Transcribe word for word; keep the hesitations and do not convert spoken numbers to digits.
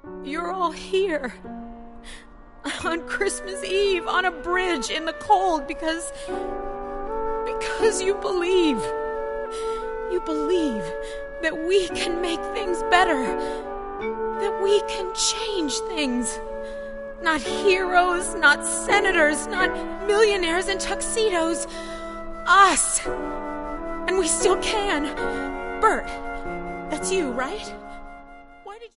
you're all here. On Christmas Eve, on a bridge in the cold, because... because you believe. You believe that we can make things better. That we can change things. Not heroes, not senators, not millionaires in tuxedos. Us. And we still can. Bert, that's you, right?